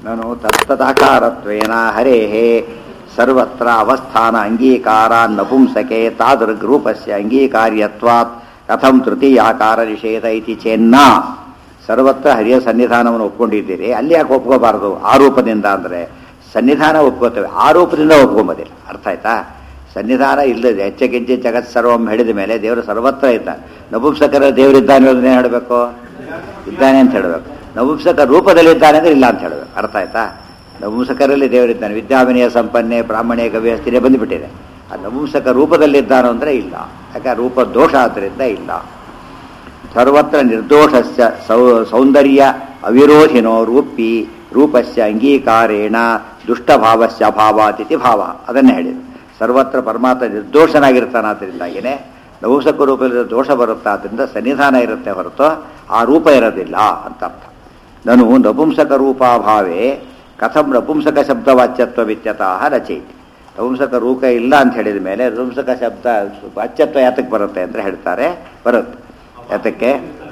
ನಾನು ತತ್ತದಾಕಾರತ್ವೇನ ಹರೇಃ ಸರ್ವತ್ರ ಅವಸ್ಥಾನ ಅಂಗೀಕಾರ ನಪುಂಸಕೆ ತಾದೃಗ್ರೂಪಸ್ಯ ಅಂಗೀಕಾರ್ಯತ್ವಾತ್ ಕಥಂ ತೃತೀಯಾಕಾರ ನಿಷೇಧ ಇತಿ ಚೇನ್ನ. ಸರ್ವತ್ರ ಹರಿಯ ಸನ್ನಿಧಾನವನ್ನು ಒಪ್ಕೊಂಡಿದ್ದೀರಿ, ಅಲ್ಲಿ ಯಾಕೆ ಒಪ್ಕೋಬಾರದು ಆರೋಪದಿಂದ? ಅಂದರೆ ಸನ್ನಿಧಾನ ಒಪ್ಕೋತೇವೆ, ಆರೋಪದಿಂದ ಒಪ್ಕೊಂಬೋದಿಲ್ಲ. ಅರ್ಥ ಆಯ್ತಾ? ಸನ್ನಿಧಾನ ಇಲ್ಲದೆ ಹೆಚ್ಚೆಗೆಜ್ಜೆ ಜಗತ್ ಸರ್ವಂ ಹೇಳಿದ ಮೇಲೆ ದೇವರು ಸರ್ವತ್ರ ಇದ್ದಾನೆ. ನಪುಂಸಕರ ದೇವರಿದ್ದಾನೆ ಅನ್ನೋದನ್ನೇ ಹೇಳಬೇಕು, ಇದ್ದಾನೆ ಅಂತ ಹೇಳಬೇಕು. ನಪುಂಸಕ ರೂಪದಲ್ಲಿದ್ದಾನೆ ಅಂದರೆ ಇಲ್ಲ ಅಂತ ಹೇಳಬೇಕು. ಅರ್ಥ ಆಯ್ತಾ? ನಪುಂಸಕರಲ್ಲಿ ದೇವರಿದ್ದಾನೆ, ವಿದ್ಯಾವಿನಯ ಸಂಪನ್ನೆ ಬ್ರಾಹ್ಮಣೆ ಗವ್ಯಸ್ಥಿರೇ ಬಂದುಬಿಟ್ಟಿದೆ. ಆ ನಪುಂಸಕ ರೂಪದಲ್ಲಿದ್ದಾನೋ ಅಂದರೆ ಇಲ್ಲ, ಯಾಕೆ ರೂಪ ದೋಷ ಆದ್ದರಿಂದ ಇಲ್ಲ. ಸರ್ವತ್ರ ನಿರ್ದೋಷಸ್ಯ ಸೌಂದರ್ಯ ಅವಿರೋಧಿನೋ ರೂಪಿ ರೂಪಸ್ಯ ಅಂಗೀಕಾರೇಣ ದುಷ್ಟಭಾವಸ್ಯ ಅಭಾವಾತಿಥಿ ಭಾವ. ಅದನ್ನೇ ಹೇಳಿದೆ. ಸರ್ವತ್ರ ಪರಮಾತ್ಮ ನಿರ್ದೋಷನಾಗಿರ್ತಾನಾದ್ರಿಂದಾಗಿಯೇ ನಪುಂಸಕ ರೂಪದಲ್ಲಿ ದೋಷ ಬರುತ್ತಾ, ಆದ್ದರಿಂದ ಸನ್ನಿಧಾನ ಇರುತ್ತೆ ಹೊರತು ಆ ರೂಪ ಇರೋದಿಲ್ಲ ಅಂತ ಅರ್ಥ. ನಾನು ನಪುಂಸಕ ರೂಪಾಭಾವೇ ಕಥಂ ನಪುಂಸಕ ಶಬ್ದವಾಚ್ಯತ್ವ ವಿತ್ಯತಃ ರಚಯಿತಿ. ನಪುಂಸಕ ರೂಪ ಇಲ್ಲ ಅಂತ ಹೇಳಿದ ಮೇಲೆ ನಪುಂಸಕ ಶಬ್ದ ವಾಚ್ಯತ್ವ ಯಾತಕ್ಕೆ ಬರುತ್ತೆ ಅಂದರೆ ಹೇಳ್ತಾರೆ, ಬರುತ್ತೆ. ಯಾತಕ್ಕೆ?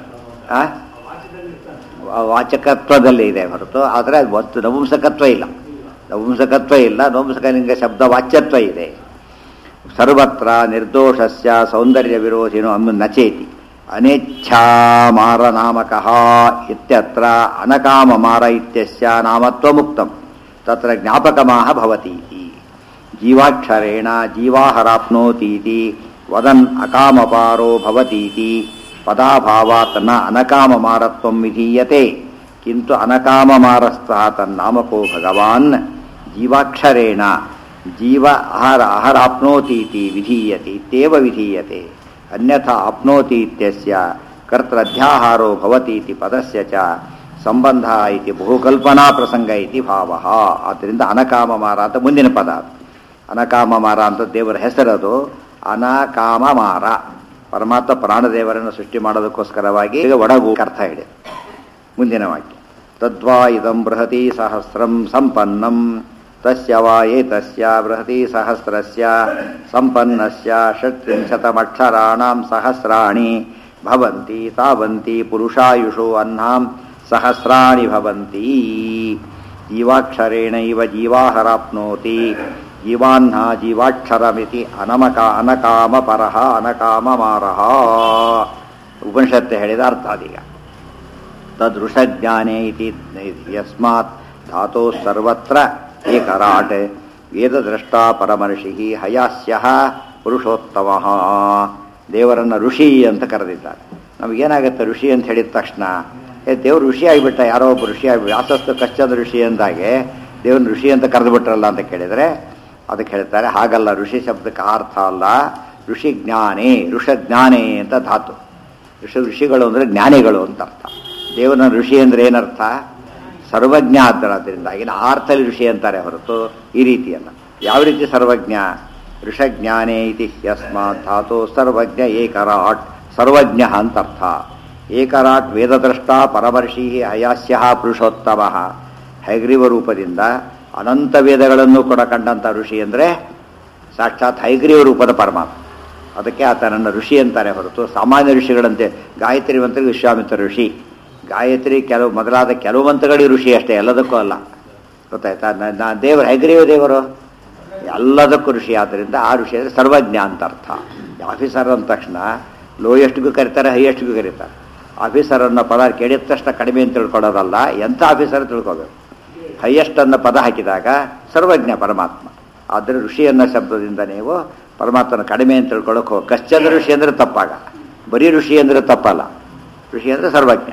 ವಾಚಕತ್ವದಲ್ಲಿ ಇದೆ ಹೊರತು, ಆದರೆ ಒಂದು ನಪುಂಸಕತ್ವ ಇಲ್ಲ. ನಪುಂಸಕತ್ವ ಇಲ್ಲ, ನಪುಂಸಕಲಿಂಗ ಶಬ್ದ ವಾಚ್ಯತ್ವ ಇದೆ. ಸರ್ವತ್ರ ನಿರ್ದೋಷಸ್ಯ ಸೌಂದರ್ಯ ವಿರೋಧಿನೋ ನಚೇತಿ. ಅನೇಚ್ಛಾಮಾರ ನಾಮಕಃ ಇತ್ಯತ್ರ ಅನಕಾಮಮಾರ ಇತ್ಯಸ್ಯ ನಾಮತ್ವ ಮುಕ್ತಂ ತತ್ರ ಜ್ಞಾಪಕಮಾಹ ಭವತೀತಿ. ಜೀವಾಕ್ಷರೇಣ ಜೀವಾಹರಾಪ್ನೋತೀತಿ ವದನ್ ಅಕಾಮಪಾರೋ ಭವತೀತಿ ಪದಾಭಾವಾತ್ ನ ಅನಕಾಮಮಾರತ್ವಂ ವಿಧೀಯತೆ. ಕಿಂತು ಅನಕಾಮಮಾರಸ್ತಃ ತನ್ನಾಮಕೋ ಭಗವಾನ್ ಜೀವಾಕ್ಷರೇಣ ಜೀವ ಅಹರಾಪ್ನೋತೀತಿ ವಿಧೀಯತೆ ಇತ್ಯೇವ ವಿಧೀಯತೆ. ಅನ್ಯಥಾ ಆಪ್ನೋತಿ ಇತ್ಯಸ್ಯ ಕರ್ತೃಧ್ಯಾಹಾರೋ ಭವತೀತಿ ಪದಸ್ಯ ಚ ಸಂಬಂಧ ಇತಿ ಬಹುಕಲ್ಪನಾ ಪ್ರಸಂಗ ಇತಿ ಭಾವಃ. ಆದ್ದರಿಂದ ಅನಕಾಮಮಾರ ಅಂತ ಮುಂದಿನ ಪದ. ಅನಕಾಮಮಾರ ಅಂತ ದೇವರ ಹೆಸರದು. ಅನಕಾಮಮಾರ ಪರಮಾತ್ಮ ಪ್ರಾಣದೇವರನ್ನು ಸೃಷ್ಟಿ ಮಾಡೋದಕ್ಕೋಸ್ಕರವಾಗಿ ಒಡಗು ಅರ್ಥ ಹೇಳಿ. ಮುಂದಿನ ವಾಕ್ಯ ತದ್ವಾ ಇದಂ ಬೃಹತಿ ಸಹಸ್ರಂ ಸಂಪನ್ನಂ ತಸ್ಯ ವಾ ಏತಸ್ಯ ಬೃಹತಿ ಸಹಸ್ರಸ್ಯ ಸಂಪನ್ನಸ್ಯ ಷಟ್ತ್ರಿಂಶತಮಕ್ಷರಾಣಾಂ ಸಹಸ್ರಾಣಿ ಭವಂತಿ ತಾವಂತಿ ಪುರುಷಾಯುಷೋ ಅಹ್ನಾಂ ಸಹಸ್ರಾಣಿ ಭವಂತಿ. ಜೀವಾಕ್ಷರೇಣ ಇವ ಜೀವಾಹರಾಪ್ನೋತಿ ಜೀವಾಹ್ನ ಜೀವಾಕ್ಷರಮಿತಿ ಅನಕಾಮಪರಃ ಅನಕಾಮಮಾರಃ. ಉಪನಿಷತ್ತು ಹೇಳಿದ ಅರ್ಥ ಅದೀಗ. ತದೃಷಜ್ಞಾನೇ ಇತಿ ಯಸ್ಮಾತ್ ಧಾತೋ ಸರ್ವತ್ರ ಏಕರಾಟ್ ವೇದದ್ರಷ್ಟಾ ಪರಮರ್ಷಿ ಹಯಾಸ್ಯಃ ಪುರುಷೋತ್ತಮಃ. ದೇವರನ್ನು ಋಷಿ ಅಂತ ಕರೆದಿದ್ದಾರೆ. ನಮಗೇನಾಗುತ್ತೆ ಋಷಿ ಅಂತ ಹೇಳಿದ ತಕ್ಷಣ ದೇವರು ಋಷಿ ಆಗಿಬಿಟ್ಟ, ಯಾರೋ ಒಬ್ಬ ಋಷಿ ಆಗಿ ವ್ಯಾಸಸ್ತು ಕಶ್ಚದ ಋಷಿ ಅಂದಾಗೆ ದೇವ್ರನ್ನ ಋಷಿ ಅಂತ ಕರೆದು ಬಿಟ್ರಲ್ಲ ಅಂತ ಕೇಳಿದರೆ ಅದಕ್ಕೆ ಹೇಳ್ತಾರೆ ಹಾಗಲ್ಲ. ಋಷಿ ಶಬ್ದಕ್ಕೆ ಅರ್ಥ ಅಲ್ಲ, ಋಷಿ ಜ್ಞಾನೇ ಋಷಜ್ಞಾನೇ ಅಂತ ಧಾತು. ಋಷಿಗಳು ಅಂದರೆ ಜ್ಞಾನಿಗಳು ಅಂತ ಅರ್ಥ. ದೇವರನ್ನ ಋಷಿ ಅಂದರೆ ಏನರ್ಥ? ಸರ್ವಜ್ಞ ಆದ್ದರಿಂದ ಆ ಅರ್ಥದಲ್ಲಿ ಋಷಿ ಅಂತಾರೆ ಹೊರತು ಈ ರೀತಿಯಲ್ಲ. ಯಾವ ರೀತಿ ಸರ್ವಜ್ಞ? ಋಷಜ್ಞಾನೇ ಇತಿ ಯಸ್ಮಾತ್ ಧಾತು ಸರ್ವಜ್ಞ ಏಕರಾಟ್, ಸರ್ವಜ್ಞ ಅಂತ ಅರ್ಥ. ಏಕರಾಟ್ ವೇದದ್ರಷ್ಟ ಪರಮರ್ಷಿ ಹಯಾಸ್ಯ ಪುರುಷೋತ್ತಮ. ಹೈಗ್ರೀವ ರೂಪದಿಂದ ಅನಂತ ವೇದಗಳನ್ನು ಕೂಡ ಕಂಡಂಥ ಋಷಿ ಅಂದರೆ ಸಾಕ್ಷಾತ್ ಹೈಗ್ರೀವ ರೂಪದ ಪರಮಾತ್ಮ. ಅದಕ್ಕೆ ಆತನನ್ನು ಋಷಿ ಅಂತಾರೆ ಹೊರತು ಸಾಮಾನ್ಯ ಋಷಿಗಳಂತೆ ಗಾಯತ್ರಿ ಮಂತ್ರಿಗೆ ವಿಶ್ವಾಮಿತ್ರ ಋಷಿ, ಗಾಯತ್ರಿ ಕೆಲವು ಮೊದಲಾದ ಕೆಲವು ಮಂತ್ರಗಳಿಗೆ ಋಷಿ ಅಷ್ಟೇ, ಎಲ್ಲದಕ್ಕೂ ಅಲ್ಲ. ಗೊತ್ತಾಯ್ತಾ? ದೇವರು ಹೈಗ್ರೀವ ದೇವರು ಎಲ್ಲದಕ್ಕೂ ಋಷಿ. ಆದ್ದರಿಂದ ಆ ಋಷಿ ಅಂದರೆ ಸರ್ವಜ್ಞ ಅಂತ ಅರ್ಥ. ಆಫೀಸರ್ ಅಂದ ತಕ್ಷಣ ಲೋಯೆಸ್ಟ್ಗೂ ಕರೀತಾರೆ, ಹೈಯೆಸ್ಟ್ಗೂ ಕರೀತಾರೆ. ಆಫೀಸರ್ ಅನ್ನೋ ಪದ ಕೇಳಿದ ತಕ್ಷಣ ಕಡಿಮೆ ಅಂತ ತಿಳ್ಕೊಳ್ಳೋದಲ್ಲ, ಎಂಥ ಆಫೀಸರ್ ತಿಳ್ಕೋಬೇಕು. ಹೈಯೆಸ್ಟ್ ಅನ್ನೋ ಪದ ಹಾಕಿದಾಗ ಸರ್ವಜ್ಞ ಪರಮಾತ್ಮ. ಆದರೆ ಋಷಿ ಅನ್ನೋ ಶಬ್ದದಿಂದ ನೀವು ಪರಮಾತ್ಮನ ಕಡಿಮೆ ಅಂತ ತಿಳ್ಕೊಳ್ಳೋಕೆ ಹೋಗಿ ಕಶ್ಚಂದ್ರ ಋಷಿ ಅಂದರೆ ತಪ್ಪಾಗ, ಬರೀ ಋಷಿ ಅಂದರೆ ತಪ್ಪಲ್ಲ. ಋಷಿ ಅಂದರೆ ಸರ್ವಜ್ಞ,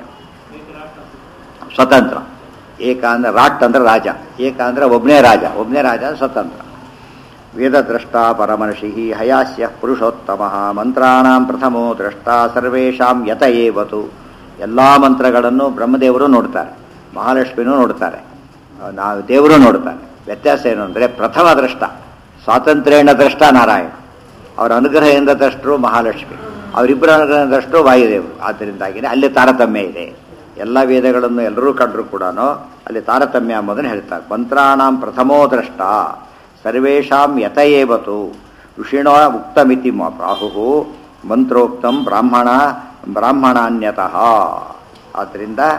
ಸ್ವತಂತ್ರ. ಏಕ ಅಂದರೆ ರಾಟ್ ಅಂದರೆ ರಾಜ, ಏಕ ಅಂದರೆ ಒಬ್ಬನೇ ರಾಜ, ಒಬ್ಬನೇ ರಾಜ ಸ್ವತಂತ್ರ. ವೇದದ್ರಷ್ಟ ಪರಮರ್ಷಿ ಹಯಾಸ್ಯ ಪುರುಷೋತ್ತಮ. ಮಂತ್ರಾಣಾಂ ಪ್ರಥಮೋ ದ್ರಷ್ಟ ಸರ್ವೇಷಾಂ ಯತ ಏವತು. ಎಲ್ಲ ಮಂತ್ರಗಳನ್ನು ಬ್ರಹ್ಮದೇವರು ನೋಡ್ತಾರೆ, ಮಹಾಲಕ್ಷ್ಮಿನೂ ನೋಡ್ತಾರೆ, ನಾವು ದೇವರು ನೋಡ್ತಾರೆ. ವ್ಯತ್ಯಾಸ ಏನು ಅಂದರೆ ಪ್ರಥಮ ದ್ರಷ್ಟ ಸ್ವಾತಂತ್ರ್ಯೇಣ ದ್ರಷ್ಟ ನಾರಾಯಣ, ಅವರ ಅನುಗ್ರಹದಿಂದ ದ್ರಷ್ಟರು ಮಹಾಲಕ್ಷ್ಮಿ, ಅವರಿಬ್ಬರ ಅನುಗ್ರಹ ದ್ರಷ್ಟರು ವಾಯುದೇವರು. ಆದ್ದರಿಂದಾಗಿಯೇ ಅಲ್ಲಿ ತಾರತಮ್ಯ ಇದೆ. ಎಲ್ಲ ವೇದಗಳನ್ನು ಎಲ್ಲರೂ ಕಂಡರೂ ಕೂಡ ಅಲ್ಲಿ ತಾರತಮ್ಯ ಎಂಬುದನ್ನು ಹೇಳ್ತಾರೆ. ಮಂತ್ರಾಣಾಂ ಪ್ರಥಮೋ ದ್ರಷ್ಟ ಸರ್ವೇಷಾಂ ಯತ ಏವತು ಋಷಿಣೋ ಉಕ್ತಮಿತಿ ಪ್ರಾಹು ಮಂತ್ರೋಕ್ತಂ ಬ್ರಾಹ್ಮಣಾನ್ಯತಃ. ಆದ್ದರಿಂದ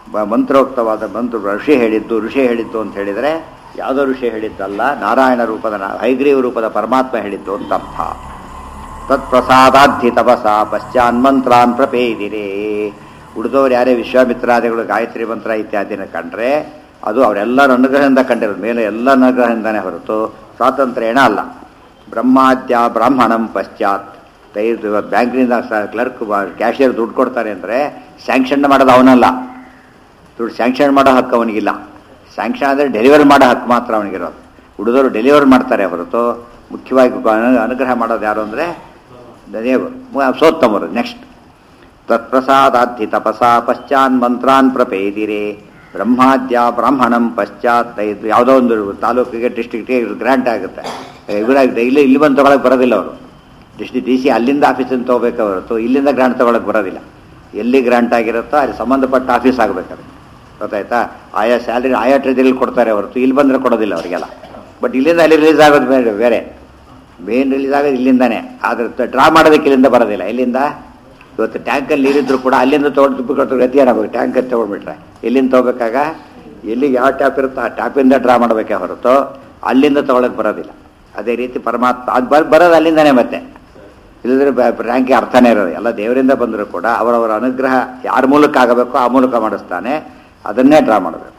ಮಂತ್ರೋಕ್ತವಾದ ಮಂತ್ರ ಋಷಿ ಹೇಳಿದ್ದು ಅಂತ ಹೇಳಿದರೆ ಯಾವುದೋ ಋಷಿ ಹೇಳಿದ್ದಲ್ಲ, ನಾರಾಯಣ ರೂಪದ ಹೈಗ್ರೀವ ರೂಪದ ಪರಮಾತ್ಮ ಹೇಳಿದ್ದು ಅಂತ ಅರ್ಥ. ತತ್ಪ್ರಸಾದಾಧಿ ತಪಸ ಪಶ್ಚಾನ್ಮಂತ್ರಾನ್ ಪ್ರಪೇದಿರೇ. ಉಳಿದವರು ಯಾರೇ ವಿಶ್ವಾಮಿತ್ರಾದಿಗಳು ಗಾಯತ್ರಿ ಮಂತ್ರ ಇತ್ಯಾದಿನ ಕಂಡ್ರೆ ಅದು ಅವರೆಲ್ಲರ ಅನುಗ್ರಹದಿಂದ ಕಂಡಿರೋದು, ಮೇಲೆ ಎಲ್ಲ ಅನುಗ್ರಹದಿಂದನೇ ಹೊರತು ಸ್ವಾತಂತ್ರ್ಯೇಣ ಅಲ್ಲ. ಬ್ರಹ್ಮಾದ್ಯ ಬ್ರಾಹ್ಮಣಂ ಪಶ್ಚಾತ್ ಬ್ಯಾಂಕಿನಿಂದ ಕ್ಲರ್ಕ್ ಕ್ಯಾಶಿಯರ್ ದುಡ್ಡು ಕೊಡ್ತಾರೆ ಅಂದರೆ ಸ್ಯಾಂಕ್ಷನ್ ಮಾಡೋದು ಅವನಲ್ಲ, ದುಡ್ಡು ಸ್ಯಾಂಕ್ಷನ್ ಮಾಡೋ ಹಕ್ಕು ಅವನಿಗಿಲ್ಲ. ಸ್ಯಾಂಕ್ಷನ್ ಅಂದರೆ ಡೆಲಿವರ್ ಮಾಡೋ ಹಕ್ಕು ಮಾತ್ರ ಅವನಿಗಿರೋದು. ಉಳಿದವರು ಡೆಲಿವರ್ ಮಾಡ್ತಾರೆ ಹೊರತು ಮುಖ್ಯವಾಗಿ ಅನುಗ್ರಹ ಮಾಡೋದು ಯಾರು ಅಂದರೆ ದೇವರು ಸೋತ್ತಮರು. ನೆಕ್ಸ್ಟ್ ತತ್ಪ್ರಸಾದಾಧಿ ತಪಸ ಪಶ್ಚಾನ್ ಮಂತ್ರಾನ್ ಪ್ರಪೇದಿರೇ. ಬ್ರಹ್ಮಾದ್ಯ ಬ್ರಾಹ್ಮಣಂ ಪಶ್ಚಾತ್ ಯಾವುದೋ ಒಂದು ತಾಲೂಕಿಗೆ ಡಿಸ್ಟ್ರಿಕ್ಟಿಗೆ ಗ್ರ್ಯಾಂಟ್ ಆಗುತ್ತೆ, ಇಲ್ಲಿ ಬಂದು ತೊಗೊಳಕ್ಕೆ ಬರೋದಿಲ್ಲ ಅವರು. ಡಿ ಸಿ ಅಲ್ಲಿಂದ ಆಫೀಸಿಂದ ತೊಗೋಬೇಕು ಹೊರತು ಇಲ್ಲಿಂದ ಗ್ರಾಂಟ್ ತೊಗೊಳಕ್ಕೆ ಬರೋದಿಲ್ಲ. ಎಲ್ಲಿ ಗ್ರಾಂಟ್ ಆಗಿರುತ್ತೋ ಅಲ್ಲಿ ಸಂಬಂಧಪಟ್ಟ ಆಫೀಸ್ ಆಗಬೇಕಾದ್ರೆ, ಗೊತ್ತಾಯ್ತಾ? ಆಯಾ ಸ್ಯಾಲರಿ ಆಯಾ ಟ್ರೆಜರಿಲಿ ಕೊಡ್ತಾರೆ ಹೊರತು ಇಲ್ಲಿ ಬಂದರೆ ಕೊಡೋದಿಲ್ಲ ಅವರಿಗೆಲ್ಲ. ಬಟ್ ಇಲ್ಲಿಂದ ಅಲ್ಲಿ ರಿಲೀಸ್ ಆಗೋದು ಬೇರೆ, ಮೇನ್ ರಿಲೀಸ್ ಆಗೋದು ಇಲ್ಲಿಂದಾನೆ. ಆದರೆ ಡ್ರಾ ಮಾಡೋದಕ್ಕೆ ಇಲ್ಲಿಂದ ಬರೋದಿಲ್ಲ. ಇಲ್ಲಿಂದ ಇವತ್ತು ಟ್ಯಾಂಕಲ್ಲಿ ನೀರಿದ್ರು ಕೂಡ ಅಲ್ಲಿಂದ ತೊಗೊಂಡು ತುಪ್ಪ ಕೊಟ್ಟು ಗತಿ ಏನಾಗಬೇಕು, ಟ್ಯಾಂಕಲ್ಲಿ ತೊಗೊಂಡ್ಬಿಟ್ರೆ ಎಲ್ಲಿಂದ ತೊಗೋಬೇಕಾಗ ಎಲ್ಲಿಗೆ ಯಾವ ಟ್ಯಾಪ್ ಇರುತ್ತೋ ಆ ಟ್ಯಾಪಿಂದ ಡ್ರಾ ಮಾಡಬೇಕೇ ಹೊರತು ಅಲ್ಲಿಂದ ತೊಗೊಳಕ್ಕೆ ಬರೋದಿಲ್ಲ. ಅದೇ ರೀತಿ ಪರಮಾತ್ಮ ಅದು ಬರೋದು ಅಲ್ಲಿಂದಾನೆ. ಮತ್ತೆ ಇಲ್ಲದ್ರೆ ರ್ಯಾಂಕಿಗೆ ಅರ್ಥನೇ ಇರೋದು. ಎಲ್ಲ ದೇವರಿಂದ ಬಂದರೂ ಕೂಡ ಅವರವರ ಅನುಗ್ರಹ ಯಾರ ಮೂಲಕ ಆಗಬೇಕೋ ಆ ಮೂಲಕ ಮಾಡಿಸ್ತಾನೆ, ಅದನ್ನೇ ಡ್ರಾ ಮಾಡಬೇಕು.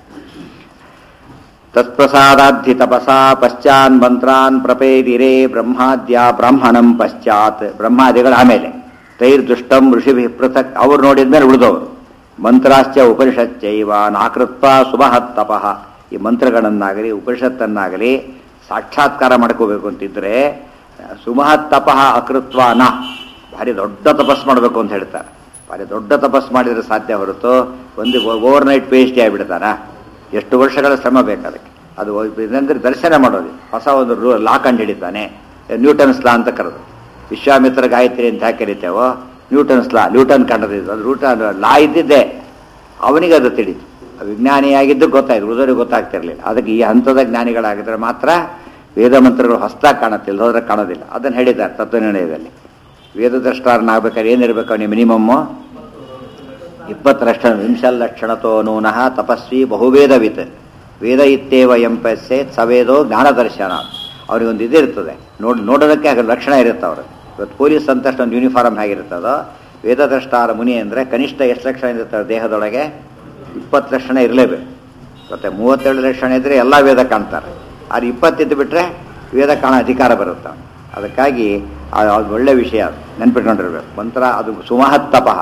ತತ್ಪ್ರಸಾದಾಧಿ ತಪಸಾ ಪಶ್ಚಾನ್ ಮಂತ್ರಾನ್ ಪ್ರಪೇದಿರೇ. ಬ್ರಹ್ಮಾದ್ಯ ಬ್ರಾಹ್ಮಣಂ ಪಶ್ಚಾತ್, ಬ್ರಹ್ಮಾದಿಗಳು ಆಮೇಲೆ. ತೈರ್ದುಷ್ಟಂ ಋಷಿಭಿ ಪೃಥಕ್, ಅವ್ರು ನೋಡಿದ್ಮೇಲೆ ಉಳಿದವರು. ಮಂತ್ರಾಶ್ಚ ಉಪನಿಷಚ್ಚೈವ ನಾಕೃತ್ವ ಸುಮಹತ್ ತಪಃ. ಈ ಮಂತ್ರಗಳನ್ನಾಗಲಿ ಉಪನಿಷತ್ತನ್ನಾಗಲಿ ಸಾಕ್ಷಾತ್ಕಾರ ಮಾಡ್ಕೋಬೇಕು ಅಂತಿದ್ರೆ ಸುಮಹತ್ ತಪಃ ಅಕೃತ್ವ ನ, ಭಾರಿ ದೊಡ್ಡ ತಪಸ್ ಮಾಡಬೇಕು ಅಂತ ಹೇಳ್ತಾರೆ. ಭಾರಿ ದೊಡ್ಡ ತಪಸ್ ಮಾಡಿದರೆ ಸಾಧ್ಯ ಹೊರತು ಒಂದು ಓವರ್ ನೈಟ್ ಪೇಸ್ಟಿ ಆಗಿಬಿಡ್ತಾನ. ಎಷ್ಟು ವರ್ಷಗಳ ಶ್ರಮ ಬೇಕು ಅದಕ್ಕೆ. ಅದು ಇದಂದ್ರೆ ದರ್ಶನ ಮಾಡೋದು. ಹೊಸ ಒಂದು ಲಾ ಕಂಡು ಹಿಡಿತಾನೆ, ನ್ಯೂಟನ್ಸ್ ಲಾ ಅಂತ ಕರೆದು. ವಿಶ್ವಾಮಿತ್ರ ಗಾಯತ್ರಿ ಅಂತ ಯಾಕೆ ಕರಿತೇವೋ, ನ್ಯೂಟನ್ಸ್ ಲಾ, ನ್ಯೂಟನ್ ಕಂಡದಿದ್ದು ಅದು ರೂಟನ್ ಲಾ ಇದ್ದಿದ್ದೆ, ಅವನಿಗೆ ಅದು ತಿಳಿತು. ವಿಜ್ಞಾನಿಯಾಗಿದ್ದು ಗೊತ್ತಾಯ್ತು, ಉಳಿದವರಿಗೆ ಗೊತ್ತಾಗ್ತಿರ್ಲಿಲ್ಲ. ಅದಕ್ಕೆ ಈ ಹಂತದ ಜ್ಞಾನಿಗಳಾಗಿದ್ರೆ ಮಾತ್ರ ವೇದ ಮಂತ್ರಗಳು ಹೊಸದಾಗಿ ಕಾಣುತ್ತಿಲ್ಲ, ಹೋದ್ರೆ ಕಾಣೋದಿಲ್ಲ. ಅದನ್ನು ಹೇಳಿದ್ದಾರೆ ತತ್ವನಿರ್ಣಯದಲ್ಲಿ. ವೇದದ್ರಷ್ಟಾರನಾಗಬೇಕಾದ್ರೆ ಏನಿರಬೇಕು ಅವನಿಗೆ ಮಿನಿಮಮ್ಮು 20 ಲಕ್ಷಣ. ವಿಂಶಲ್ಲಕ್ಷಣತೋ ನೂನಃ ತಪಸ್ವಿ ಬಹುವೇದವಿತ್ ವೇದ ಇತ್ತೇವ ಎಂಪಸ್ಸೇತ್ ಸವೇದೋ ಜ್ಞಾನದರ್ಶನ. ಅವ್ರಿಗೊಂದು ಇದಿರ್ತದೆ, ನೋಡೋದಕ್ಕೆ ಆಗ ಲಕ್ಷಣ ಇರುತ್ತೆ. ಅವರು ಇವತ್ತು ಪೊಲೀಸ್ ಅಂತ ಒಂದು ಯೂನಿಫಾರ್ಮ್ ಹೇಗಿರ್ತದೋ, ವೇದದ್ರಷ್ಟಾರ ಮುನಿ ಅಂದರೆ ಕನಿಷ್ಠ ಎಷ್ಟು ಲಕ್ಷಣ ಇರ್ತಾರೆ ದೇಹದೊಳಗೆ? 20 ಲಕ್ಷಣ ಇರಲೇಬೇಕು. ಮತ್ತೆ 32 ಲಕ್ಷಣ ಇದ್ದರೆ ಎಲ್ಲ ವೇದ ಕಾಣ್ತಾರೆ. ಆದ್ರೆ 20 ಇದ್ದು ಬಿಟ್ಟರೆ ವೇದ ಕಾಣೋ ಅಧಿಕಾರ ಬರುತ್ತೆ. ಅದಕ್ಕಾಗಿ ಅದು ಒಳ್ಳೆ ವಿಷಯ, ನೆನ್ಪಿಟ್ಕೊಂಡಿರ್ಬೇಕು. ಮಂತ್ರ ಅದು ಸುಮಹತ್ ತಪಃ.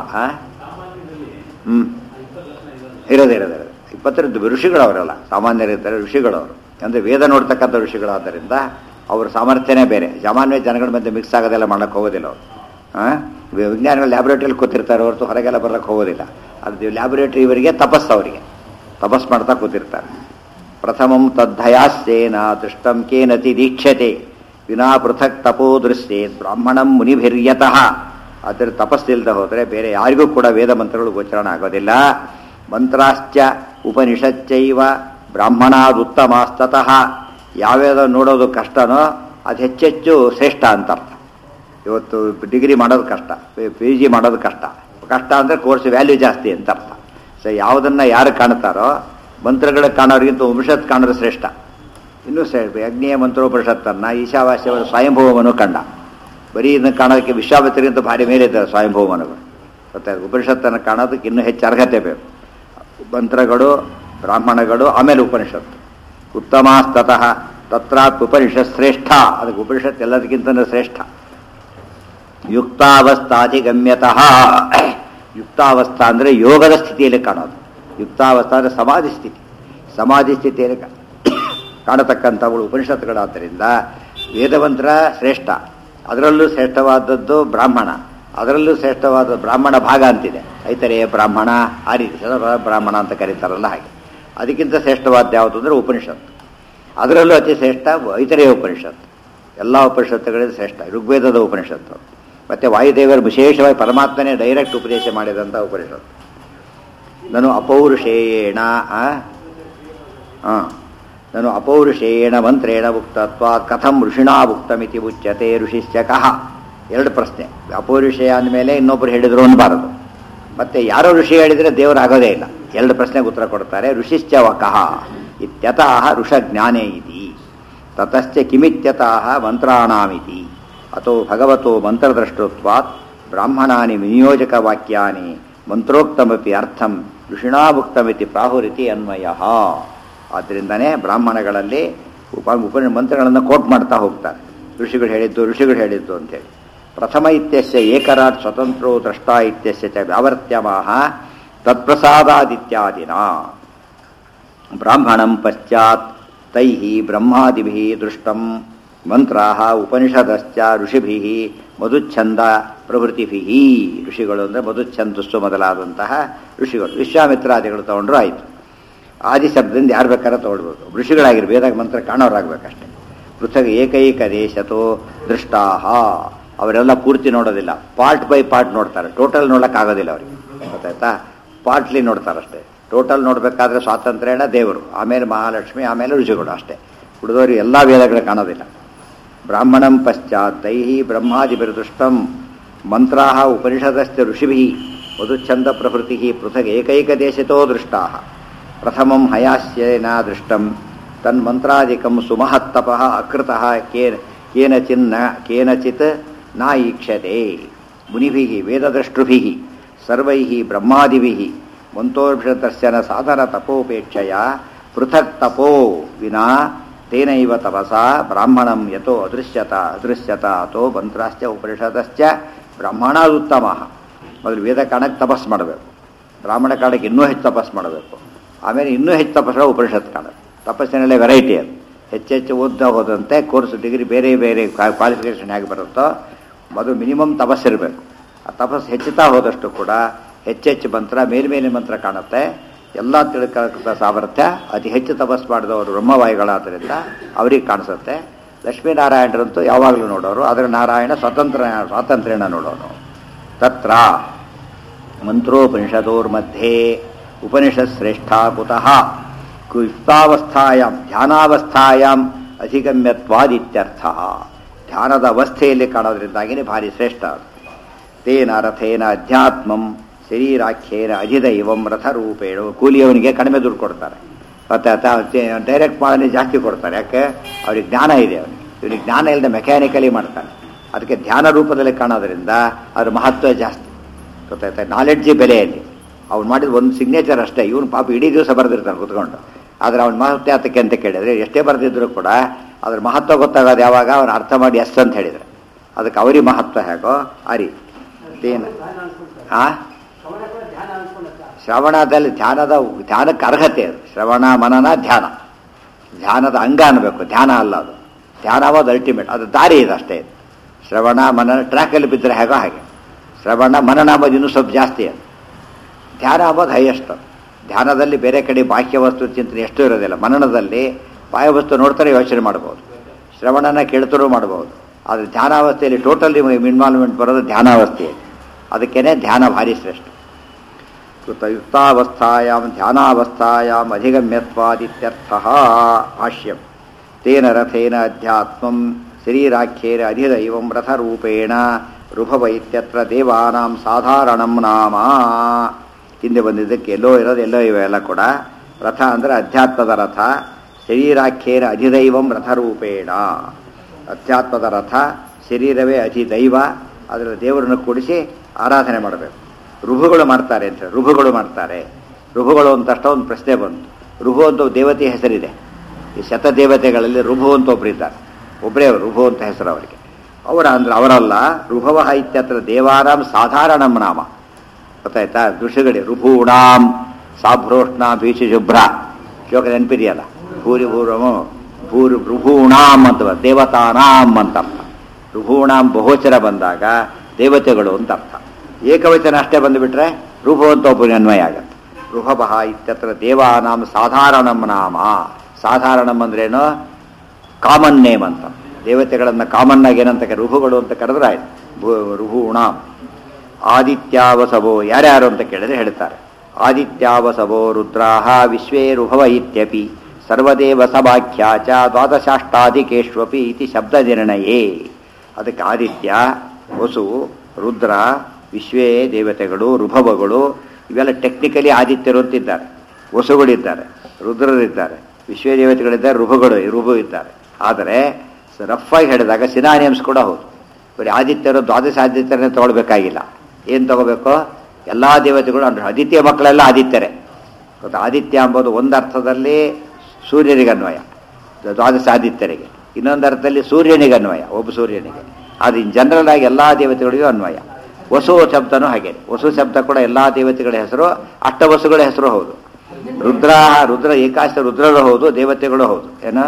ಇರೋದೇ 20 ಋಷಿಗಳವರೆಲ್ಲ ಸಾಮಾನ್ಯರಿರ್ತಾರೆ, ಋಷಿಗಳವರು ಅಂದರೆ ವೇದ ನೋಡ್ತಕ್ಕಂಥ ಋಷಿಗಳಾದ್ದರಿಂದ ಅವ್ರ ಸಾಮರ್ಥ್ಯನೇ ಬೇರೆ. ಸಾಮಾನ್ಯ ಜನಗಳ ಮಧ್ಯೆ ಮಿಕ್ಸ್ ಆಗೋದೆಲ್ಲ ಮಾಡೋಕ್ಕೆ ಹೋಗೋದಿಲ್ಲ ಅವರು. ವಿಜ್ಞಾನಿಗಳು ಲ್ಯಾಬೊರೇಟ್ರಿಯಲ್ಲಿ ಕೂತಿರ್ತಾರೆ ಹೊರತು ಹೊರಗೆಲ್ಲ ಬರೋಕ್ಕೆ ಹೋಗೋದಿಲ್ಲ. ಅದು ಲ್ಯಾಬೊರೇಟ್ರಿ ಇವರಿಗೆ ತಪಸ್ಸು, ಅವರಿಗೆ ತಪಸ್ ಮಾಡ್ತಾ ಕೂತಿರ್ತಾರೆ. ಪ್ರಥಮಂ ತದ್ಧಯಾಸ್ಯೇನ ದೃಷ್ಟಂ ಕೇನತಿ ದೀಕ್ಷತೆ ವಿನಾ ಪೃಥಕ್ ತಪೋ ದೃಶ್ಯೇತ್ ಬ್ರಾಹ್ಮಣಂ ಮುನಿಭಿರ್ಯತಃ. ಅದರ ತಪಸ್ಸಿಲ್ಲದೆ ಹೋದರೆ ಬೇರೆ ಯಾರಿಗೂ ಕೂಡ ವೇದ ಮಂತ್ರಗಳು ಗೋಚರಣ ಆಗೋದಿಲ್ಲ. ಮಂತ್ರಾಶ್ಚ ಉಪನಿಷಚ್ಚೈವ ಬ್ರಾಹ್ಮಣಾದುತ್ತಮಾಸ್ತತಃ. ಯಾವ್ಯಾವ ನೋಡೋದು ಕಷ್ಟನೋ ಅದು ಹೆಚ್ಚೆಚ್ಚು ಶ್ರೇಷ್ಠ ಅಂತ ಅರ್ಥ. ಇವತ್ತು ಡಿಗ್ರಿ ಮಾಡೋದು ಕಷ್ಟ, PG ಮಾಡೋದು ಕಷ್ಟ. ಕಷ್ಟ ಅಂದರೆ ಕೋರ್ಸ್ ವ್ಯಾಲ್ಯೂ ಜಾಸ್ತಿ ಅಂತ ಅರ್ಥ. ಸೊ ಯಾವುದನ್ನು ಯಾರು ಕಾಣ್ತಾರೋ ಮಂತ್ರಗಳು ಕಾಣೋರಿಗಿಂತ ಉಪನಿಷತ್ ಕಾಣೋದು ಶ್ರೇಷ್ಠ. ಇನ್ನೂ ಶ್ರೇಷ್ಠ. ಯಜ್ಞೀಯ ಮಂತ್ರೋಪನಿಷತ್ತನ್ನು ಈಶಾವಾಸ್ಯವರ ಸ್ವಯಂಭೂವನು ಕಂಡ. ಬರೀ ಇದನ್ನು ಕಾಣೋದಕ್ಕೆ ವಿಶ್ವಾಮಿತ್ರಗಿಂತ ಭಾರಿ ಮೇಲೆ ಇದ್ದಾರೆ ಸ್ವಯಂಭೂವನಗಳು. ಮತ್ತೆ ಉಪನಿಷತ್ತನ್ನು ಕಾಣೋದಕ್ಕೆ ಇನ್ನೂ ಹೆಚ್ಚು ಅರ್ಹತೆ ಬೇಕು. ಮಂತ್ರಗಳು, ಬ್ರಾಹ್ಮಣಗಳು, ಆಮೇಲೆ ಉಪನಿಷತ್ತು. ಉತ್ತಮಾಸ್ತತಃ ತತ್ರಾತ್ ಉಪನಿಷತ್ ಶ್ರೇಷ್ಠ. ಅದಕ್ಕೆ ಉಪನಿಷತ್ ಎಲ್ಲದಕ್ಕಿಂತ ಶ್ರೇಷ್ಠ. ಯುಕ್ತಾವಸ್ಥಾಧಿಗಮ್ಯತಃ. ಯುಕ್ತಾವಸ್ಥಾ ಅಂದರೆ ಯೋಗದ ಸ್ಥಿತಿಯಲ್ಲಿ ಕಾಣೋದು. ಯುಕ್ತಾವಸ್ಥಾ ಅಂದರೆ ಸಮಾಧಿ ಸ್ಥಿತಿ. ಸಮಾಧಿ ಸ್ಥಿತಿಯಲ್ಲಿ ಕಾಣತಕ್ಕಂಥವುಗಳು ಉಪನಿಷತ್ತುಗಳಾದ್ದರಿಂದ ವೇದಮಂತ್ರ ಶ್ರೇಷ್ಠ. ಅದರಲ್ಲೂ ಶ್ರೇಷ್ಠವಾದದ್ದು ಬ್ರಾಹ್ಮಣ. ಅದರಲ್ಲೂ ಶ್ರೇಷ್ಠವಾದ ಬ್ರಾಹ್ಮಣ ಭಾಗ ಅಂತಿದೆ. ಐತರೇಯ ಬ್ರಾಹ್ಮಣ, ಆ ರೀತಿ ಬ್ರಾಹ್ಮಣ ಅಂತ ಕರೀತಾರಲ್ಲ ಹಾಗೆ. ಅದಕ್ಕಿಂತ ಶ್ರೇಷ್ಠವಾದ ಯಾವುದು ಅಂದರೆ ಉಪನಿಷತ್ತು. ಅದರಲ್ಲೂ ಅತಿ ಶ್ರೇಷ್ಠ ಐತರೇಯ ಉಪನಿಷತ್ತು. ಎಲ್ಲ ಉಪನಿಷತ್ತುಗಳಿಂದ ಶ್ರೇಷ್ಠ ಋಗ್ವೇದದ ಉಪನಿಷತ್ತು. ಮತ್ತು ವಾಯುದೇವರು ವಿಶೇಷವಾಗಿ ಪರಮಾತ್ಮನೇ ಡೈರೆಕ್ಟ್ ಉಪದೇಶ ಮಾಡಿದಂಥ ಉಪನಿಷತ್ತು. ನಾನು ಅಪೌರುಷೇಯೇಣ ನಾನು ಅಪೌರುಷೇಯೇಣ ಮಂತ್ರೇಣ ಉಕ್ತತ್ವ ಕಥಂ ಋಷಿಣಾ ಉಕ್ತಮಿತಿ ಉಚ್ಯತೆ ಋಷಿಶ್ಚ ಕಃ. 2 ಪ್ರಶ್ನೆ. ಅಪೌರುಷೇಯ ಅಂದಮೇಲೆ ಇನ್ನೊಬ್ಬರು ಹೇಳಿದ್ರು ಅನ್ನಬಾರದು. ಮತ್ತು ಯಾರೋ ಋಷಿ ಹೇಳಿದರೆ ದೇವರು ಆಗೋದೇ ಇಲ್ಲ. ಎರಡು ಪ್ರಶ್ನೆಗೆ ಉತ್ತರ ಕೊಡ್ತಾರೆ. ಋಷಿಶ್ಚ ವಕಃ ಇತ್ಯತಃ ಋಷಜ್ಞಾನೇ ಇತಿ, ತತಶ್ಚ ಕಿಮಿತ್ಯತಃ ಮಂತ್ರಾಣಾಮಿತಿ, ಅಥೋ ಭಗವತೋ ಮಂತ್ರದ್ರಷ್ಟೃತ್ವಾತ್ ಬ್ರಾಹ್ಮಣಾನಿ ವಿನಿಯೋಜಕ ವಾಕ್ಯಾನಿ ಮಂತ್ರೋಕ್ತಮಪಿ ಅರ್ಥಂ ಋಷಿಣಾಭುಕ್ತಮಿತಿ ಪ್ರಾಹುರಿತಿ ಅನ್ವಯಃ. ಆದ್ದರಿಂದನೇ ಬ್ರಾಹ್ಮಣಗಳಲ್ಲಿ ಮಂತ್ರಗಳನ್ನು ಕೋಟ್ ಮಾಡ್ತಾ ಹೋಗ್ತಾರೆ. ಋಷಿಗಳು ಹೇಳಿದ್ದು ಅಂತೇಳಿ. ಪ್ರಥಮ ಇತ್ಯಸ್ಯ ಏಕರಾಟ್ ಸ್ವತಂತ್ರೋ ದ್ರಷ್ಟಾ ಇತ್ಯಸ್ಯ ಚ ವ್ಯಾವರ್ತ್ಯಮಾಹ ತತ್ಪ್ರಸಾದಾದಿತ್ಯಾದಿನ ಬ್ರಾಹ್ಮಣಂ ಪಶ್ಚಾತ್ ತೈಃ ಬ್ರಹ್ಮಾದಿಭಿಃ ದೃಷ್ಟಂ ಮಂತ್ರಾಃ ಉಪನಿಷದಶ್ಚ ಋಷಿಭಿಃ ಮಧುಚ್ಛಂದ ಪ್ರಭೃತಿಭಿಃ. ಋಷಿಗಳು ಅಂದರೆ ಮಧುಚ್ಛಂದಸ್ಸು ಮೊದಲಾದಂತಹ ಋಷಿಗಳು, ವಿಶ್ವಾಮಿತ್ರಾದಿಗಳು ತಗೊಂಡ್ರು ಆಯಿತು. ಆದಿ ಶಬ್ದದಿಂದ ಯಾರು ಬೇಕಾದ್ರೆ ತಗೊಳ್ಬೋದು. ಋಷಿಗಳಾಗಿರು, ವೇದ ಮಂತ್ರ ಕಾಣೋರಾಗಬೇಕಷ್ಟೆ. ಪೃಥಕ್ ಏಕೈಕ ದೇಶತೋ ದೃಷ್ಟಾಹ, ಅವರೆಲ್ಲ ಪೂರ್ತಿ ನೋಡೋದಿಲ್ಲ, ಪಾರ್ಟ್ ಬೈ ಪಾರ್ಟ್ ನೋಡ್ತಾರೆ. ಟೋಟಲ್ ನೋಡೋಕ್ಕಾಗೋದಿಲ್ಲ ಅವರಿಗೆ, ಗೊತ್ತಾಯ್ತಾ? ಪಾರ್ಟ್ಲಿ ನೋಡ್ತಾರಷ್ಟೇ. ಟೋಟಲ್ ನೋಡಬೇಕಾದ್ರೆ ಸ್ವಾತಂತ್ರ್ಯನ ದೇವರು, ಆಮೇಲೆ ಮಹಾಲಕ್ಷ್ಮಿ, ಆಮೇಲೆ ಋಷಿಗಳು ಅಷ್ಟೇ. ಹುಡುಗರು ಎಲ್ಲ ವೇದಗಳು ಕಾಣೋದಿಲ್ಲ. ಬ್ರಾಹ್ಮಣಂ ಪಶ್ಚಾತ್ ತೈಃ ಬ್ರಹ್ಮಾದಿಭಿರ್ದೃಷ್ಟಂ ಮಂತ್ರಾಃ ಉಪನಿಷದಶ್ಚ ಋಷಿಭಿಃ ಮಧುಚ್ಛಂದ ಪ್ರಭೃತಿಃ ಪೃಥಕ್ ಏಕೈಕ ದೇಶತೋ ದೃಷ್ಟಾಃ. ಪ್ರಥಮಂ ಹಯಾಸ್ಯೇನ ದೃಷ್ಟಂ ತನ್ಮಂತ್ರಾದಿಕಂ ಸುಮಹತ್ತಪಃ ಅಕೃತಃ ಕೇನಚಿತ್ ನ ಈಕ್ಷತೆ. ಮುನಿಭಿಃ ವೇದದ್ರಷ್ಟೃಭಿಃ ಸರ್ವೈಃ ಬ್ರಹ್ಮಾದಿಭಿಃ ಮಂತ್ರೋಪನಿಷದರ್ಶನ ಸಾಧನ ತಪೋಪೇಕ್ಷೆಯ ಪೃಥಕ್ ತಪೋ ವಿನಾ ತೇನೈವ ತಪಸಾ ಬ್ರಾಹ್ಮಣಂ ಯತೋ ಅದೃಶ್ಯತ ಅಥೋ ಮಂತ್ರಾಶ್ಚ ಉಪನಿಷದಶ್ಚ ಬ್ರಾಹ್ಮಣಾದುತ್ತಮಃ. ಮೊದಲು ವೇದ ಕಾಣಕ್ಕೆ ತಪಸ್ಸು ಮಾಡಬೇಕು, ಬ್ರಾಹ್ಮಣ ಕಾಣಕ್ಕೆ ಇನ್ನೂ ಹೆಚ್ಚು ತಪಸ್ಸು ಮಾಡಬೇಕು, ಆಮೇಲೆ ಇನ್ನೂ ಹೆಚ್ಚು ತಪಸ್ಸು ಉಪನಿಷತ್ ಕಾಣಬೇಕು. ತಪಸ್ಸಿನಲ್ಲೇ ವೆರೈಟಿ ಅದು. ಹೆಚ್ಚೆಚ್ಚು ಓದ್ತಾ ಹೋದಂತೆ ಕೋರ್ಸ್ ಡಿಗ್ರಿ ಬೇರೆ ಬೇರೆ ಕ್ವಾಲಿಫಿಕೇಷನ್ ಹೇಗೆ ಬರುತ್ತೋ ಮೊದಲು ಮಿನಿಮಮ್ ತಪಸ್ಸಿರಬೇಕು. ಆ ತಪಸ್ಸು ಹೆಚ್ಚುತ್ತಾ ಹೋದಷ್ಟು ಕೂಡ ಹೆಚ್ಚೆಚ್ಚು ಮಂತ್ರ ಮೇಲ್ಮೇಲಿನ ಮಂತ್ರ ಕಾಣುತ್ತೆ. ಎಲ್ಲ ತಿಳ್ಕೊಳ್ಳೋ ಸಾಮರ್ಥ್ಯ ಅತಿ ಹೆಚ್ಚು ತಪಸ್ಸು ಮಾಡಿದವರು ಬ್ರಹ್ಮವಾಯುಗಳಾದ್ದರಿಂದ ಅವ್ರಿಗೆ ಕಾಣಿಸುತ್ತೆ. ಲಕ್ಷ್ಮೀನಾರಾಯಣರಂತೂ ಯಾವಾಗಲೂ ನೋಡೋರು, ಆದರೆ ನಾರಾಯಣ ಸ್ವಾತಂತ್ರ್ಯನ ನೋಡೋನು. ತತ್ರ ಮಂತ್ರೋಪನಿಷದೋರ್ಮಧ್ಯೆ ಉಪನಿಷತ್ ಶ್ರೇಷ್ಠ ಕುತಃ ಯುಕ್ತಾವಸ್ಥಾಯಾಂ ಧ್ಯಾನಾವಸ್ಥಾಯಾಂ ಅಧಿಗಮ್ಯತ್ವಾದಿತ್ಯರ್ಥ. ಧ್ಯಾನದ ಅವಸ್ಥೆಯಲ್ಲಿ ಕಾಣೋದ್ರಿಂದಾಗಿನೇ ಭಾರಿ ಶ್ರೇಷ್ಠ. ತೇನ ರಥೇನ ಅಧ್ಯಾತ್ಮಂ ಶರೀರಾಖ್ಯೇನ ಅಧಿದೈವಂ ರಥರೂಪೇಣ. ಕೂಲಿಯವನಿಗೆ ಕಡಿಮೆ ದುಡ್ಡು ಕೊಡ್ತಾರೆ, ಮತ್ತೆ ಡೈರೆಕ್ಟ್ ಮಾಡೋನಿಗೆ ಜಾಸ್ತಿ ಕೊಡ್ತಾರೆ. ಯಾಕೆ? ಅವ್ರಿಗೆ ಜ್ಞಾನ ಇದೆ. ಇವನಿಗೆ ಜ್ಞಾನ ಇಲ್ಲದೆ ಮೆಕ್ಯಾನಿಕಲಿ ಮಾಡ್ತಾನೆ. ಅದಕ್ಕೆ ಧ್ಯಾನ ರೂಪದಲ್ಲಿ ಕಾಣೋದ್ರಿಂದ ಅದ್ರ ಮಹತ್ವ ಜಾಸ್ತಿ, ಗೊತ್ತಾಯ್ತಾ? ನಾಲೆಡ್ಜಿ ಬೆಲೆಯಲ್ಲಿ ಅವ್ನು ಮಾಡಿದ ಒಂದು ಸಿಗ್ನೇಚರ್ ಅಷ್ಟೇ. ಇವನು ಪಾಪ ಇಡೀ ದಿವಸ ಬರೆದಿರ್ತಾನೆ ಕೂತ್ಕೊಂಡು. ಆದರೆ ಅವನ ಮಹತ್ವ ಯಾತಕ್ಕೆ ಅಂತ ಕೇಳಿದರೆ, ಎಷ್ಟೇ ಬರೆದಿದ್ರು ಕೂಡ ಅದ್ರ ಮಹತ್ವ ಗೊತ್ತಾಗೋದು ಯಾವಾಗ ಅವನು ಅರ್ಥ ಮಾಡಿ ಎಸ್ ಅಂತ ಹೇಳಿದರೆ. ಅದಕ್ಕೆ ಅವರಿಗೆ ಮಹತ್ವ ಹೇಗೋ ಆ ರೀತಿ. ಏನು ಶ್ರವಣದಲ್ಲಿ ಧ್ಯಾನಕ್ಕೆ ಅರ್ಹತೆ ಅದು. ಶ್ರವಣ ಮನನ ಧ್ಯಾನ, ಧ್ಯಾನದ ಅಂಗ ಅನ್ನಬೇಕು, ಧ್ಯಾನ ಅಲ್ಲ ಅದು. ಧ್ಯಾನ ಆಗೋದು ಅಲ್ಟಿಮೇಟ್, ಅದು ದಾರಿ ಇದೆ ಅಷ್ಟೇ. ಶ್ರವಣ ಮನನ ಟ್ರ್ಯಾಕಲ್ಲಿ ಬಿದ್ದರೆ ಹೇಗೋ ಹಾಗೆ. ಶ್ರವಣ ಮನನ ಅಂಬೋದು ಇನ್ನೂ ಸ್ವಲ್ಪ ಜಾಸ್ತಿ ಅದು. ಧ್ಯಾನ ಅಂಬೋದು ಹೈಯೆಸ್ಟ್. ಧ್ಯಾನದಲ್ಲಿ ಬೇರೆ ಕಡೆ ಬಾಹ್ಯ ವಸ್ತು ಚಿಂತನೆ ಎಷ್ಟು ಇರೋದಿಲ್ಲ. ಮನನದಲ್ಲಿ ಬಾಹ್ಯ ವಸ್ತು ನೋಡ್ತಾರೆ, ಯೋಚನೆ ಮಾಡ್ಬೋದು, ಶ್ರವಣನ ಕೇಳ್ತರೂ ಮಾಡ್ಬೋದು. ಆದರೆ ಧ್ಯಾನಾವಸ್ಥೆಯಲ್ಲಿ ಟೋಟಲಿ ಇನ್ವಾಲ್ವ್ಮೆಂಟ್ ಬರೋದು ಧ್ಯಾನಾವಸ್ಥೆಯಲ್ಲಿ. ಅದಕ್ಕೇನೆ ಧ್ಯಾನ ಭಾರಿ ಶ್ರೇಷ್ಠ. ಯುಕ್ತಾವಸ್ಥಾಯಾಂ ಧ್ಯಾನಾವಸ್ಥಾಯಾಂ ಅಧಿಗಮ್ಯತ್ವಾದಿತ್ಯರ್ಥಃ. ಭಾಷ್ಯಂ ತೇನ ರಥೇನ ಅಧ್ಯಾತ್ಮಂ ಶರೀರಾಖ್ಯೇನ ಅಧಿದೈವಂ ರಥರೂಪೇಣ ಋಭವ ಇತ್ಯತ್ರ ದೇವಾನಾಂ ಸಾಧಾರಣಂ ನಾಮ. ಹಿಂದೆ ಬಂದಿದ್ದಕ್ಕೆ ಎಲ್ಲೋ ಇರೋದು ಎಲ್ಲೋ ಇವೆ ಎಲ್ಲ ಕೂಡ. ರಥ ಅಂದರೆ ಅಧ್ಯಾತ್ಮದ ರಥ, ಶರೀರಾಖ್ಯೇನ ಅಧಿದೈವಂ ರಥರೂಪೇಣ. ಅಧ್ಯಾತ್ಮದ ರಥ, ಶರೀರವೇ ಅಧಿದೈವ, ಅದರ ದೇವರನ್ನು ಕೂಡಿಸಿ ಆರಾಧನೆ ಮಾಡಬೇಕು. ಋಭುಗಳು ಮಾಡ್ತಾರೆ ಅಂತ. ಋಭುಗಳು ಮಾಡ್ತಾರೆ. ಋಭುಗಳು ಅಂತಷ್ಟು ಒಂದು ಪ್ರಶ್ನೆ ಬಂತು. ಋಭು ಅಂತ ದೇವತೆಯ ಹೆಸರಿದೆ. ಈ ಶತದೇವತೆಗಳಲ್ಲಿ ಋಭು ಅಂತ ಒಬ್ಬರಿದ್ದಾರೆ, ಒಬ್ಬರೇ ಋಭು ಅಂತ ಹೆಸರು ಅವರಿಗೆ. ಅವರಲ್ಲ. ಋಭವ ಇತ್ಯತ್ರ ದೇವಾನಾಂ ಸಾಧಾರಣಂ ನಾಮ. ಗೊತ್ತಾಯ್ತಾ? ಋಷಿಗಳಿ ಋಭೂಣಾಂ ಸಾಭ್ರೋಷ್ಣ ಭೀಷಿ ಶುಭ್ರ ಶ್ಲೋಕ ನೆನಪಿದೆಯಲ್ಲ. ಋಭೂಣಾಂ ಅಂತ ದೇವತಾನಾಂ ಅಂತ ಅರ್ಥ. ಋಭೂಣಾಂ ಬಹುವಚನ ಬಂದಾಗ ದೇವತೆಗಳು ಅಂತ ಅರ್ಥ. ಏಕವಚನ ಅಷ್ಟೇ ಬಂದುಬಿಟ್ರೆ ಋಭು ಅಂತ ಒಬ್ಬನಿಗೆ ಅನ್ವಯ ಆಗತ್ತೆ. ಋಭವಃ ಇತ್ಯತ್ರ ದೇವಾನಾಂ ಸಾಧಾರಣಂ ನಾಮ. ಸಾಧಾರಣಂ ಅಂದ್ರೇನು? ಕಾಮನ್ ನೇಮ್ ಅಂತ. ದೇವತೆಗಳನ್ನು ಕಾಮನ್ ಆಗಿ ಏನಂತ ಋಭುಗಳು ಅಂತ ಕರೆದ್ರೆ ಆಯ್ತು. ಋಭೂಣಾಂ. ಆದಿತ್ಯಾವಸವೋ ಯಾರ್ಯಾರು ಅಂತ ಕೇಳಿದ್ರೆ ಹೇಳ್ತಾರೆ. ಆದಿತ್ಯಾವಸವೋ ರುದ್ರಾಹ ವಿಶ್ವೇ ಋಭವ ಇತ್ಯಪಿ ಸರ್ವದೇವ ಸಭಾಖ್ಯಾಚ ದ್ವಾದಶಾಷ್ಟಾಧಿಕೇಶ್ವಪಿ ಇತಿ ಶಬ್ದ ನಿರ್ಣಯೇ. ಅದಕ್ಕೆ ಆದಿತ್ಯ, ವಸು, ರುದ್ರ, ವಿಶ್ವೇ ದೇವತೆಗಳು, ಋಭವಗಳು, ಇವೆಲ್ಲ ಟೆಕ್ನಿಕಲಿ ಆದಿತ್ಯರು ಅಂತಿದ್ದಾರೆ, ವಸುಗಳಿದ್ದಾರೆ, ರುದ್ರರಿದ್ದಾರೆ, ವಿಶ್ವದೇವತೆಗಳಿದ್ದಾರೆ, ಋಭು ಇದ್ದಾರೆ. ಆದರೆ ರಫ್ ಆಗಿ ಹೇಳಿದಾಗ ಸಿನಾನಿಯಮ್ಸ್ ಕೂಡ ಹೌದು. ಬರೀ ಆದಿತ್ಯರು ದ್ವಾದಶ ಆದಿತ್ಯರನ್ನೇ ತಗೊಳ್ಬೇಕಾಗಿಲ್ಲ. ಏನು ತಗೋಬೇಕು? ಎಲ್ಲ ದೇವತೆಗಳು ಅಂದ್ರೆ ಆದಿತ್ಯ ಮಕ್ಕಳೆಲ್ಲ ಆದಿತ್ಯರೇ. ಗೊತ್ತಾ? ಆದಿತ್ಯ ಎಂಬುದು ಒಂದು ಅರ್ಥದಲ್ಲಿ ಸೂರ್ಯನಿಗೆ ಅನ್ವಯ, ದ್ವಾದಶ ಆದಿತ್ಯರಿಗೆ. ಇನ್ನೊಂದು ಅರ್ಥದಲ್ಲಿ ಸೂರ್ಯನಿಗೆ ಅನ್ವಯ, ಒಬ್ಬ ಸೂರ್ಯನಿಗೆ. ಅದು ಇನ್ ಜನರಲ್ ಆಗಿ ಎಲ್ಲ ದೇವತೆಗಳಿಗೂ ಅನ್ವಯ. ವಸು ಶಬ್ದನೂ ಹಾಗೆ. ವಸು ಶಬ್ದ ಕೂಡ ಎಲ್ಲ ದೇವತೆಗಳ ಹೆಸರು, ಅಷ್ಟವಸುಗಳ ಹೆಸರು ಹೌದು. ರುದ್ರ ಏಕಾಶ ರುದ್ರರು ಹೌದು, ದೇವತೆಗಳು ಹೌದು. ಏನ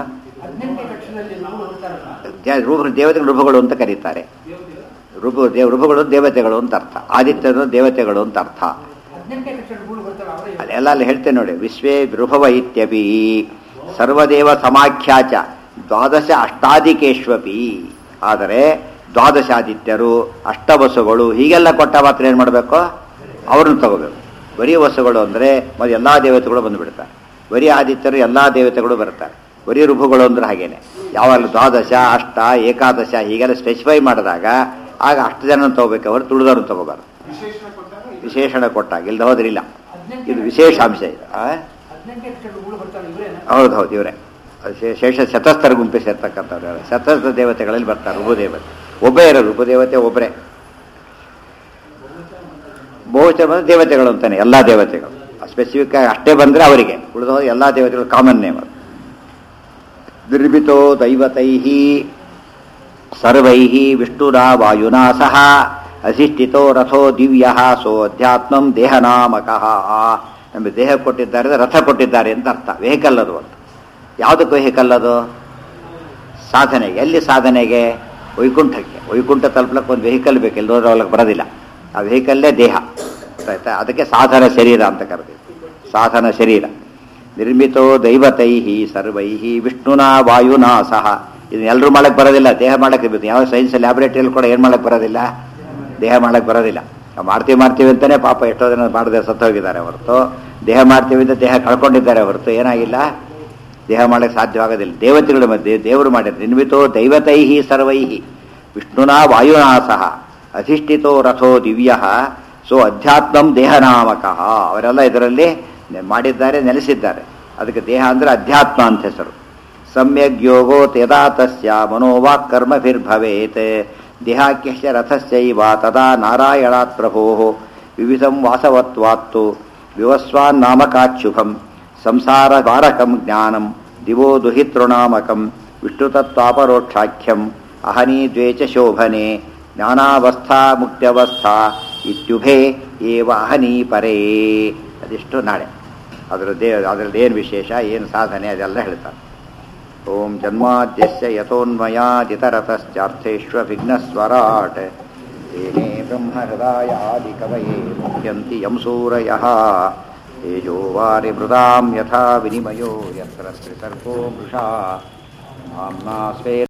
ದೇವತೆಗಳು ಋಭುಗಳು ಅಂತ ಕರೀತಾರೆ. ಋಭುಗಳು ದೇವತೆಗಳು ಅಂತ ಅರ್ಥ, ಆದಿತ್ಯರು ದೇವತೆಗಳು ಅಂತ ಅರ್ಥ. ಅಲ್ಲೆಲ್ಲ ಅಲ್ಲಿ ಹೇಳ್ತೇನೆ ನೋಡಿ. ವಿಶ್ವೇ ಋಭವ ಇತ್ಯಪಿ ಸರ್ವದೇವ ಸಮಾಖ್ಯಾಚ ದ್ವಾದಶ ಅಷ್ಟಾಧಿಕೇಶ್ವಪಿ. ಆದರೆ ದ್ವಾದಶಾದಿತ್ಯರು, ಅಷ್ಟವಸುಗಳು ಹೀಗೆಲ್ಲ ಕೊಟ್ಟ ಮಾತ್ರ ಏನು ಮಾಡಬೇಕು? ಅವ್ರನ್ನ ತಗೋಬೇಕು. ಬರೀ ವಸುಗಳು ಅಂದರೆ ಮತ್ತೆ ಎಲ್ಲ ದೇವತೆಗಳು ಬಂದುಬಿಡ್ತಾರೆ. ಬರೀ ಆದಿತ್ಯರು ಎಲ್ಲ ದೇವತೆಗಳು ಬರ್ತಾರೆ. ಬರೀ ಋಭುಗಳು ಅಂದ್ರೆ ಹಾಗೇನೆ. ಯಾವಾಗಲೂ ದ್ವಾದಶ, ಅಷ್ಟ, ಏಕಾದಶ ಹೀಗೆಲ್ಲ ಸ್ಪೆಸಿಫೈ ಮಾಡಿದಾಗ ಆಗ ಅಷ್ಟು ಜನ ತಗೋಬೇಕು, ಅವರು ತುಳಿದವ್ರನ್ನ ತಗೋಬಾರ್ದು. ವಿಶೇಷಣ ಕೊಟ್ಟಾಗ ಇಲ್ದ ಹೋದ್ರಿಲ್ಲ. ಇದು ವಿಶೇಷಾಂಶ ಇದು. ಹೌದು, ಇವರೇ ಶೇಷ ಶತಸ್ಥರ ಗುಂಪಿ ಸೇರ್ತಕ್ಕಂಥವ್ರು. ಶತಸ್ಥ ದೇವತೆಗಳಲ್ಲಿ ಬರ್ತಾರೆ ಋಭುದೇವತೆ. ಒಬ್ಬೇ ಇರೋದು ಋಭುದೇವತೆ, ಒಬ್ಬರೇ. ಬಹುಶಃ ಬಂದರೆ ದೇವತೆಗಳು ಅಂತಾನೆ, ಎಲ್ಲ ದೇವತೆಗಳು. ಸ್ಪೆಸಿಫಿಕ್ ಆಗಿ ಅಷ್ಟೇ ಬಂದರೆ ಅವರಿಗೆ, ಉಳಿದ ಎಲ್ಲ ದೇವತೆಗಳು ಕಾಮನ್ ನೇಮ್. ನಿರ್ಮಿತೋ ದೈವತೈ ಸರ್ವೈ ವಿಷ್ಣುರಾ ವಾಯುನಾ ಸಹ ಅಧಿಷ್ಠಿತೋ ರಥೋ ದಿವ್ಯ ಸೋ ಅಧ್ಯಾತ್ಮಂ ದೇಹನಾಮಕಃ. ನಮಗೆ ದೇಹ ಕೊಟ್ಟಿದ್ದಾರೆ, ರಥ ಕೊಟ್ಟಿದ್ದಾರೆ ಅಂತ ಅರ್ಥ. ವೆಹಿಕಲ್ ಅದು ಅಂತ. ಯಾವುದಕ್ಕೆ ವೆಹಿಕಲ್ ಅದು? ಸಾಧನೆಗೆ. ಎಲ್ಲಿ ಸಾಧನೆಗೆ? ವೈಕುಂಠಕ್ಕೆ. ವೈಕುಂಠ ತಲುಪಲಕ್ಕೆ ಒಂದು ವೆಹಿಕಲ್ ಬೇಕು, ಎಲ್ಲೋದ್ರೆ ಅವಳಿಗೆ ಬರೋದಿಲ್ಲ. ಆ ವೆಹಿಕಲ್ಲೇ ದೇಹ. ಆಯ್ತಾ? ಅದಕ್ಕೆ ಸಾಧನ ಶರೀರ ಅಂತ ಕರೆದಿದೆ. ಸಾಧನ ಶರೀರ. ನಿರ್ಮಿತೋ ದೈವತೈ ಸರ್ವೈ ವಿಷ್ಣುನಾ ವಾಯುನಾ ಸಹ. ಇದನ್ನ ಎಲ್ಲರೂ ಮಾಡಕ್ಕೆ ಬರೋದಿಲ್ಲ, ದೇಹ ಮಾಡಕ್ಕೆ ಬೇಕು. ಯಾವ ಸೈನ್ಸ್ ಲ್ಯಾಬೊರೇಟರಿಯಲ್ಲಿ ಕೂಡ ಏನು ಮಾಡಕ್ಕೆ ಬರೋದಿಲ್ಲ? ದೇಹ ಮಾಡಕ್ಕೆ ಬರೋದಿಲ್ಲ. ಮಾಡ್ತೀವಿ ಅಂತಾನೆ ಪಾಪ ಎಷ್ಟೋ ಜನ ಮಾಡದೆ ಸತ್ತೋಗಿದ್ದಾರೆ ಹೊರತು, ದೇಹ ಮಾಡ್ತೀವಿ ಅಂತ ದೇಹ ಕಳ್ಕೊಂಡಿದ್ದಾರೆ ಹೊರತು ಏನಾಗಿಲ್ಲ, ದೇಹ ಮಾಡಕ್ಕೆ ಸಾಧ್ಯವಾಗೋದಿಲ್ಲ. ದೇವತೆಗಳ ಮಧ್ಯೆ ದೇವರು ಮಾಡಿದ್ರು. ನಿರ್ಮಿತೋ ದೈವತೈ ಸರ್ವೈ ವಿಷ್ಣುನಾ ವಾಯುನಾ ಸಹ ಅಧಿಷ್ಠಿತೋ ರಥೋ ದಿವ್ಯ ಸೋ ಅಧ್ಯಾತ್ಮಂ ದೇಹನಾಮಕಃ. ಅವರೆಲ್ಲ ಇದರಲ್ಲಿ ಮಾಡಿದ್ದಾರೆ, ನೆಲೆಸಿದ್ದಾರೆ. ಅದಕ್ಕೆ ದೇಹ ಅಂದರೆ ಅಧ್ಯಾತ್ಮ ಅಂತ ಹೆಸರು. ಸಮ್ಯಗ್ ಯೋಗೋ ತದಾ ತಸ್ಯ ಮನೋವಾಕ್ ಕರ್ಮಭಿರ್ಭವೇತ್ ದೇಹಾಖ್ಯಶ್ಚ ರಥಸ್ಯೈವ ತದಾ ನಾರಾಯಣಾತ್ ಪ್ರಭೋ ವಿವಿಧಂ ವಾಸವತ್ವಾತ್ತು ವಿವಸ್ವಾನ್ನಾಮಕಾಚ್ಯುಭಂ ಸಂಸಾರ ದ್ವಾರಕಂ ಜ್ಞಾನಂ ದಿವೋ ದುಹಿತೃನಾಮಕಂ ವಿಷ್ಣುತತ್ವಾಪರೋಕ್ಷಾಖ್ಯಂ ಅಹನಿ ದ್ವೇಚ ಶೋಭನೆ ಜ್ಞಾನಾವಸ್ಥಾ ಮುಕ್ತ್ಯವಸ್ಥಾ ಇತ್ಯುಭೇ ಏವ ಅಹನಿ ಪರೇ. ಅದಿಷ್ಟು ನಾಳೆ ಅದರಲ್ಲಿ ಏನು ವಿಶೇಷ, ಏನು ಸಾಧನೆ ಅದೆಲ್ಲ ಹೇಳ್ತಾರೆ. ಓಂ ಜನ್ಮಾದ್ಯಸ್ಯ ಯತೋನ್ಮಯಾದಿತರತಶ್ಚಾರ್ಥೇಷ್ವವಿಘ್ನಸ್ವರಾಟ್ ತೇನೇ ಬ್ರಹ್ಮಹೃದಾಯ ಆದಿಕವಯೇ ಮುಹ್ಯಂತಿ ಯಂ ಸೂರಯಃ ತೇಜೋ ವಾರಿಮೃದಾಂ ಯಥಾ ವಿನಿಮಯೋ ಯತ್ರ ತ್ರಿಸರ್ಗೋ ಮೃಷಾ.